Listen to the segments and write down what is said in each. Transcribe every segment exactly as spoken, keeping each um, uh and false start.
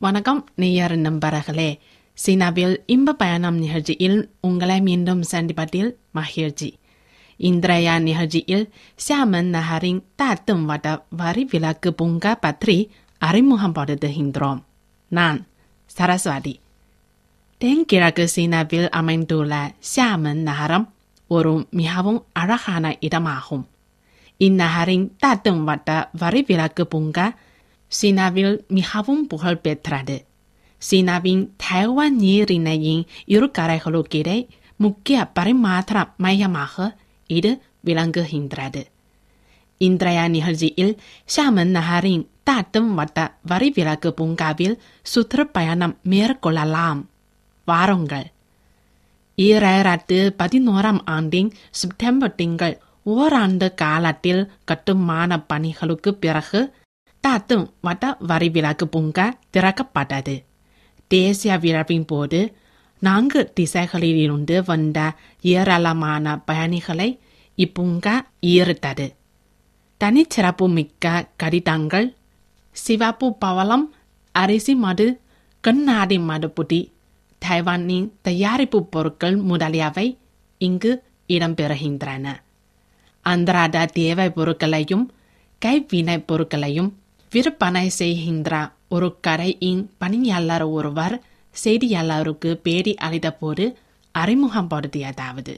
வணக்கம் நேயர் நண்பர்களே, சீனாவில் இன்ப பயணம் நிகழ்ச்சியில் உங்களை மீண்டும் சந்திப்பதில் மகிழ்ச்சி. இன்றைய நிகழ்ச்சியில் ஷியாமன் நகரின் தாத்தம் வட வரி விளக்கு பூங்கா பற்றி அறிமுகப்படுத்துகின்றோம். நான் சரஸ்வதி. தென்கிழக்கு சீனாவில் அமைந்துள்ள ஷியாமன் நகரம் ஒரு மிகவும் அழகான இடமாகும். இந்நகரின் தாத்தம் வட வரி விளக்கு பூங்கா சீனாவில் மிகவும் புகழ்பெற்றது. சீனாவின் தைவான் நீரிணையின் இரு கரைகளுக்கிடையே முக்கிய பரிமாற்ற மையமாக இது விளங்குகின்றது. இன்றைய நிகழ்ச்சியில் ஷியாமன் நகரின் தாத்தம் வட்ட வரி விளக்கு பூங்காவில் சுற்றுப்பயணம் மேற்கொள்ளலாம். வாருங்கள். ஈராயிரத்து பதினோராம் ஆண்டின் செப்டம்பர் திங்கள் ஓராண்டு காலத்தில் கட்டுமான பணிகளுக்கு பிறகு தாத்தம் வட்ட வரி விளக்கு பூங்கா திறக்கப்பட்டது. தேசிய விழாவின் போது நான்கு திசைகளிலிருந்து வந்த ஏராளமான பயணிகளை இப்பூங்கா ஈர்த்தது. தனிச்சிறப்பு மிக்க கடிதங்கள், சிவப்பு பவளம், அரிசி மது, கண்ணாடி மதுப்புடி, தைவானின் தயாரிப்பு பொருட்கள் முதலியவை இங்கு இடம்பெறுகின்றன. அன்றாட தேவை பொருட்களையும் கைவினை பொருட்களையும் விற்பனை செய்கின்ற ஒரு கடையின் பணியாளர் ஒருவர் செய்தியாளருக்கு பேட்டி அளித்த போது அறிமுகப்படுத்தியதாவது: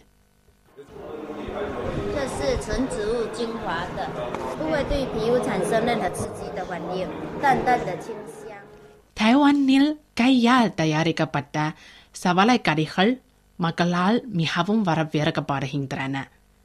தைவானில் கையால் தயாரிக்கப்பட்ட சவலை கறிகள் மக்களால் மிகவும் வரவேற்கப்படுகின்றன.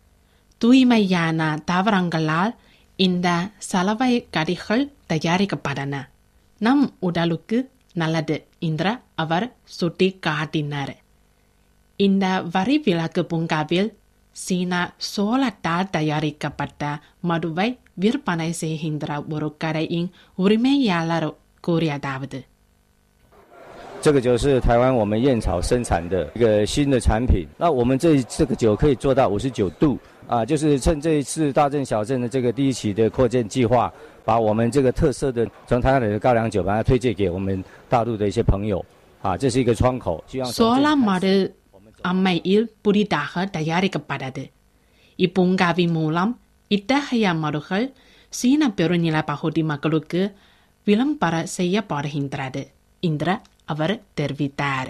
தூய்மையான தாவரங்களால் இந்த சலவை கறிகள் தயாரிக்கப்பட்டன. நம் உடலுக்கு நல்லது என்று அவர் சுட்டி காட்டினார். இந்த வரி விளக்கு பூங்காவில் சீனா சோளத்தால் தயாரிக்கப்பட்ட மதுவை விற்பனை செய்கின்ற ஒரு கடையின் உரிமையாளர் கூறியதாவது: 这个酒是台湾我们燕巢生产的一个新的产品。那我们这这个酒可以做到五十九度啊，就是趁这一次大镇小镇的这个第一期的扩建计划，把我们这个特色的从台湾来的高粱酒，把它推荐给我们大陆的一些朋友啊，这是一个窗口。希望 சோளா மது அம்மையில் புதிதாக தயாரிக்கப்பட்டது. இப்பூங்காவின் மூலம் இத்தகைய மதுகள் சீன பெருநில பகுதி மக்களுக்கு விளம்பர செய்யப்படுகின்றது என்று அவர் தெரிவித்தார்.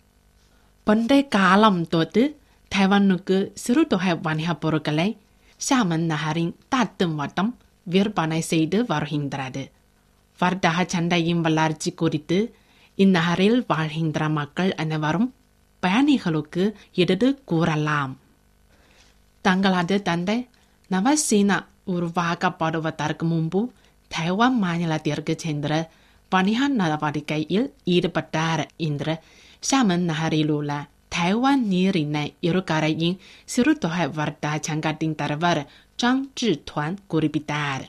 பண்டைய காலம் தொட்டு தைவானுக்கு சிறு தொகை வணிகப் பொருட்களை ஷியாமன் நகரின் தாத்தம் வட்டம் விற்பனை செய்து வருகின்றது. வர்த்தக சந்தையின் வளர்ச்சி குறித்து இந்நகரில் வாழ்கின்ற மக்கள் அனைவரும் பயணிகளுக்கு எடுத்து கூறலாம். தங்களது தந்தை நவசீனா உருவாக்கப்படுவதற்கு முன்பு தைவான் மாநிலத்திற்கு சென்று வணிக நடவடிக்கையில் ஈடுபட்டார் என்று ஷியாமன் நகரில் உள்ள தைவான் நீரிணை இருகரையின் சிறு தொகை வர்த்தக சங்கத்தின் தலைவர் ஜாங் ஜிதுவான் குறிப்பிட்டார்.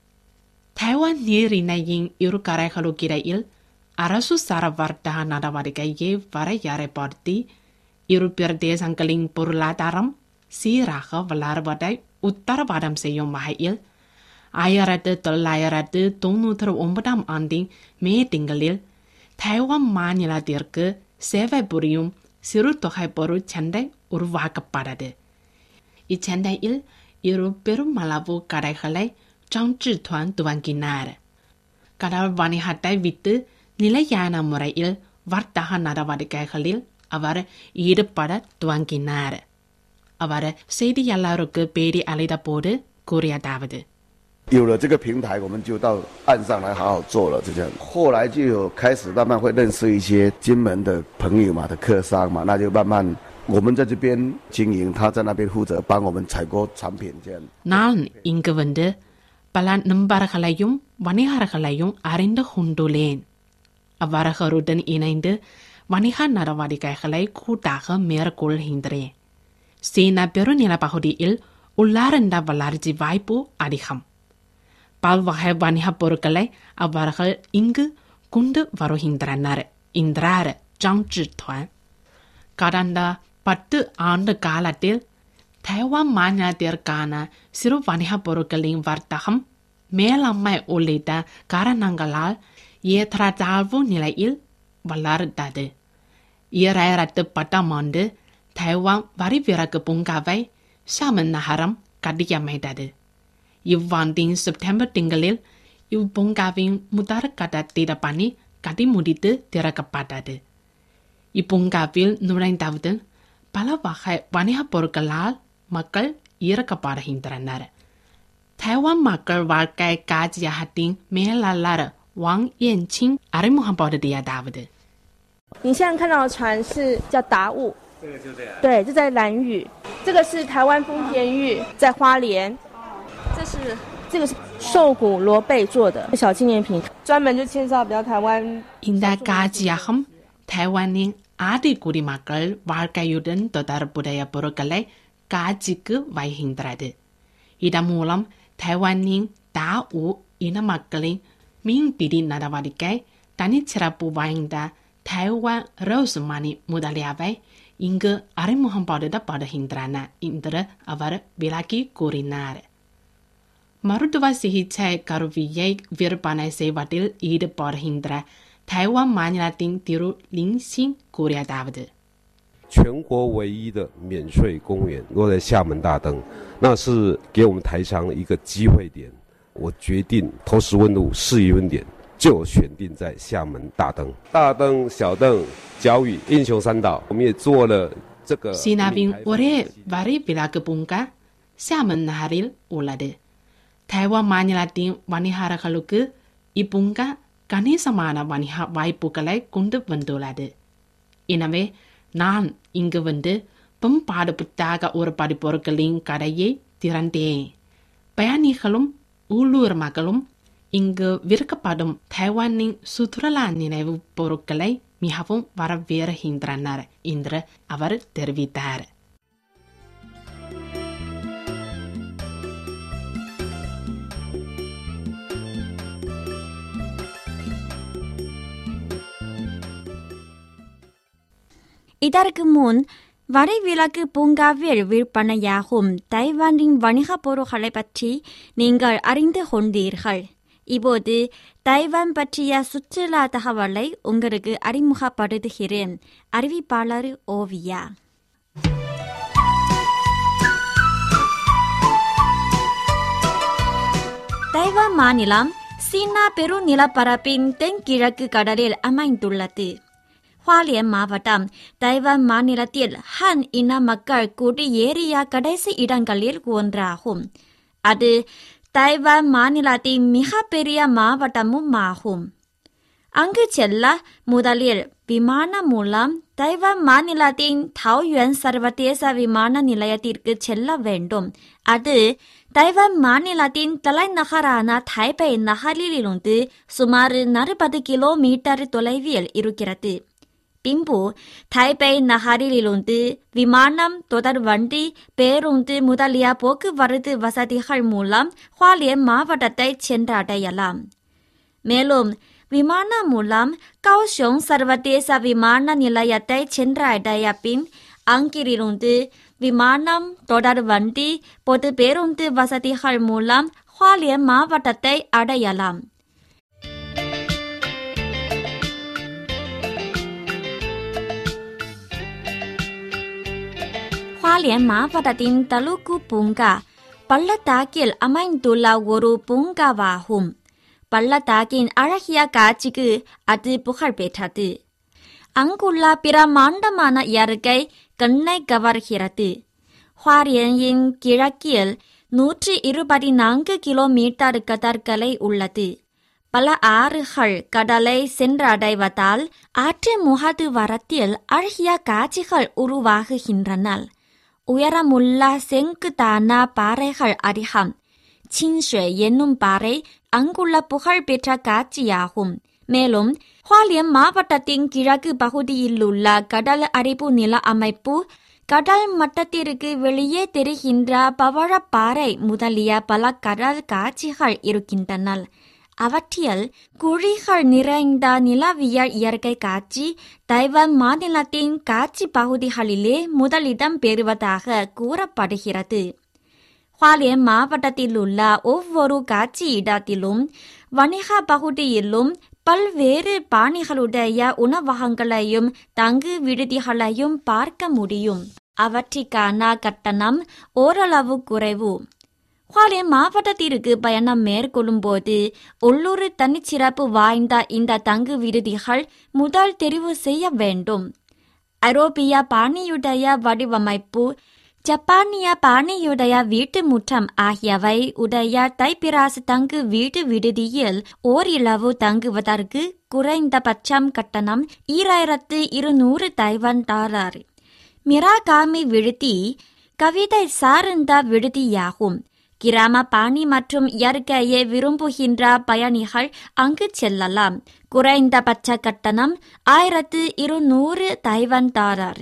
தைவான் நீரிணையின் இருகரைகளுக்கிடையில் அரசு சார வர்த்தக நடவடிக்கையை வரையறைப்படுத்தி இரு பிரதேசங்களின் பொருளாதாரம் சீராக வளர்வதை உத்தரவாதம் செய்யும் வகையில் ஆயிரத்து தொள்ளாயிரத்து தொன்னூற்றி ஒன்பதாம் ஆண்டின் மே திங்களில் தைவான் மாநிலத்திற்கு சேவை புரியும் சிறு தொகை பொருள் சந்தை உருவாக்கப்பட்டது. இச்சந்தையில் இரு பெருமளவு கடைகளை ஜாங் ஜிதுவான் துவங்கினார். கடல் வணிகத்தை விட்டு நிலையான முறையில் வர்த்தக நடவடிக்கைகளில் அவர் ஈடுபட துவங்கினார். அவர் செய்தியாளருக்கு பேட்டி அளித்த போது கூறியதாவது: 有了这个平台，我们就到岸上来好好做了，就这样。后来就有开始慢慢会认识一些金门的朋友嘛，的客商嘛，那就慢慢我们在这边经营，他在那边负责帮我们采购产品这样。 நான் இங்கு வந்து பல நண்பர்களையும் வணிகர்களையும் அறிந்து கொண்டுள்ளேன். அவர்களுடன் இணைந்து வணிக நடவடிக்கைகளை கூட்டாக மேற்கொள்கின்றேன். சீனா பெருநில பகுதியில் உள்ளார்ந்த வளர்ச்சி வாய்ப்பு அதிகம். பல்வகை வணிகப் பொருட்களை அவர்கள் இங்கு கொண்டு வருகின்றனர் என்றார் ஜாங் ஜிதுவான். கடந்த பத்து ஆண்டு காலத்தில் தைவான் மாநிலத்திற்கான சிறு வணிகப் பொருட்களின் வர்த்தகம் மேலாண்மை உள்ளிட்ட காரணங்களால் ஏற்றத்தாழ்வு நிலையில் வளர்ந்தது. இரண்டாயிரத்து பத்தாம் ஆண்டு தைவான் வரிவிறகு பூங்காவை ஷாமன் நகரம் கட்டியமைத்தது. இவ்வாண்டின் செப்டம்பர் திங்களில் இப்பூங்காவின் முதற் கட்டட பணி கட்டி முடித்து திறக்கப்பட்டது. இப்பூங்காவில் நுழைந்தவுடன் பல வகை வணிகப் பொருட்களால் மக்கள் ஈர்க்கப்படுகின்றனர். தைவான் மக்கள் வாழ்க்கை காட்சியகத்தின் மேலாளர் வாங் யன்சிங் அறிமுகப்படுத்தியதாவது: 你现在看到的船是叫达悟，这个就这样，对，这在兰屿，这个是台湾丰田玉，在花莲，这是这个是兽骨螺贝做的小纪念品，专门就介绍比较台湾。 இந்த காட்சியகம் தைவானின் ஆதிக்குடி மக்கள் வாழ்க்கையுடன் தொடர்புடைய பொருட்களை காட்சிக்கு வைக்கின்றது. இதன் மூலம் தைவானின் தாவூ இன மக்களின் மீன்பிடி நடவடிக்கை, தனிச்சிறப்பு வாய்ந்த தைவான் ரோஸ் மணி முதலியவை இங்கு அறிமுகப்படுத்தப்படுகின்றன என்று அவர் விளக்கி கூறினார். மருத்துவ சிகிச்சை கருவியை விற்பனை செய்வதில் ஈடுபடுகின்ற தைவான் மாநிலத்தின் திரு லின்சிங் கூறியதாவது: 全国唯一的免税公园落在厦门大灯，那是给我们台商一个机会点。我决定投石问路试一问点，就选定在厦门大灯、大灯、小灯、角屿、英雄三岛，我们也做了这个。 சீனாவின் ஒரே வரி விளக்கு பூங்கா ஷாமன் நகரில் உள்ளது. தைவான் மாநிலத்தின் வணிகர்களுக்கு இப்பூங்கா கணிசமான வணிக வாய்ப்புகளை கொண்டு வந்துள்ளது. எனவே நான் இங்கு வந்து பண்பாடு புத்தக உருப்படி பொருட்களின் கடையை திறந்தேன். பயணிகளும் உள்ளூர் மக்களும் இங்கு விற்கப்படும் தைவானின் சுற்றுலா நினைவு பொருட்களை மிகவும் வரவேற்கின்றனர் என்று அவர் தெரிவித்தார். இதற்கு முன் வரிவிலக்கு பூங்காவில் விற்பனையாகும் தைவானின் வணிகப் பொருட்களை பற்றி நீங்கள் அறிந்து கொண்டீர்கள். இப்போது தைவான் பற்றிய சுற்றுலா தகவலை உங்களுக்கு அறிமுகப்படுத்துகிறேன். அறிவிப்பாளர் ஓவியா. தைவான் மாநிலம் சீனா பெரு நிலப்பரப்பின் தென்கிழக்கு கடலில் அமைந்துள்ளது. ஹுவாலியன் மாவட்டம் தைவான் மாநிலத்தில் ஹான் இன மக்கள் குடியேறிய கடைசி இடங்களில் ஒன்றாகும். அது தைவான் மாநிலத்தின் மிகப்பெரிய மாவட்டமும் ஆகும். அங்கு செல்ல முதலில் விமானம் மூலம் தைவான் மாநிலத்தின் தாயுயன் சர்வதேச விமான நிலையத்திற்கு செல்ல வேண்டும். அது தைவான் மாநிலத்தின் தலைநகரான தைபே நகரிலிருந்து சுமார் நாற்பது கிலோமீட்டர் தொலைவில் இருக்கிறது. பின்பு தைபே நகரிலிருந்து விமானம், தொடர் வண்டி, பேருந்து முதலிய போக்குவரத்து வசதிகள் மூலம் ஹுவாலியன் மாவட்டத்தை சென்றடையலாம். மேலும் விமானம் மூலம் காவோஷோங் சர்வதேச விமான நிலையத்தை சென்றடைய பின் அங்கிருந்து விமானம், தொடர் வண்டி, பொது பேருந்து வசதிகள் மூலம் ஹுவாலியன் மாவட்டத்தை அடையலாம். ஹுவாலியன் மாவட்டத்தின் தலுக்கு பூங்கா பள்ளத்தாக்கில் அமைந்துள்ள ஒரு பூங்காவாகும். பள்ளத்தாக்கின் அழகிய காட்சிக்கு அது புகழ் பெற்றது. அங்குள்ள பிரமாண்டமான இயற்கை கண்ணை கவர்கிறது. ஹுவாலியனின் கிழக்கில் நூற்றி இருபத்தி நான்கு கிலோமீட்டர் கடற்கரை உள்ளது. பல ஆறுகள் கடலை சென்றடைவதால் ஆற்று முகது வரத்தில் அழகிய காட்சிகள் உருவாகுகின்றன. உயரமுள்ள செங்குத்தான பாறைகள் அதிகம். சின்ஷே என்னும் பாறை அங்குள்ள புகழ்பெற்ற காட்சியாகும். மேலும் ஹுவாலியன் மாவட்டத்தின் கிழக்கு பகுதியிலுள்ள கடல் அரிப்பு நில அமைப்பு, கடல் மட்டத்திற்கு வெளியே தெரிகின்ற பவழப்பாறை முதலிய பல கடல் காட்சிகள் இருக்கின்றன. அவற்றில் குழிகள் நிறைந்த நிலவியல் இயற்கை காட்சி தைவான் மாநிலத்தின் காட்சி பகுதிகளிலே முதலிடம் பெறுவதாக கூறப்படுகிறது. ஹுவாலியன் மாவட்டத்தில் உள்ள ஒவ்வொரு காட்சி இடத்திலும் வணிக பகுதியிலும் பல்வேறு பாணிகளுடைய உணவகங்களையும் தங்கு விடுதிகளையும் பார்க்க முடியும். அவற்றிற்கான கட்டணம் ஓரளவு குறைவு. ஹுவாலியன் மாவட்டத்திற்கு பயணம் மேற்கொள்ளும் போது உள்ளூர் தனிச்சிறப்பு வாய்ந்த இந்த தங்கு விடுதிகள் முதல் தெரிவு செய்ய வேண்டும். ஐரோப்பிய பாணியுடைய வடிவமைப்பு, ஜப்பானிய பாணியுடைய வீட்டு முற்றம் ஆகியவை உடைய தைப்பிராசு தங்கு வீட்டு விடுதியில் ஓரிரவு தங்குவதற்கு குறைந்தபட்சம் கட்டணம் ஈராயிரத்து இருநூறு தைவான் டாலர். மிராகாமி விடுதி கவிதை சார்ந்த விடுதியாகும். கிராம பாணி மற்றும் இயற்கையை விரும்புகின்ற பயணிகள் அங்கு செல்லலாம். குறைந்தபட்ச கட்டணம் ஆயிரத்து இருநூறு தைவான் டாலர்.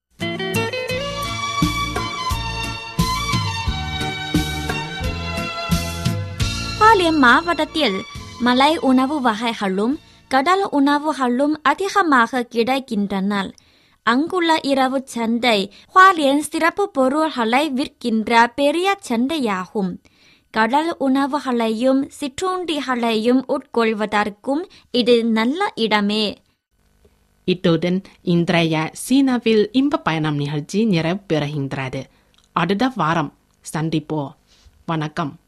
ஹுவாலியன் மாவட்டத்தில் மலை உணவு வகைகளும் கடல் உணவுகளும் அதிகமாக கிடைக்கின்றன. அங்குள்ள இரவு சந்தை ஹுவாலியன் சிறப்பு பொருள்களை விற்கின்ற பெரிய சந்தையாகும். கடல் உணவுகளையும் சிற்றுண்டிகளையும் உட்கொள்வதற்கும் இது நல்ல இடமே. இத்துடன் இன்றைய சீனாவில் இன்ப பயணம் நிகழ்ச்சி நிறைவு பெறுகின்றது. அடுத்த வாரம் சந்திப்போம். வணக்கம்.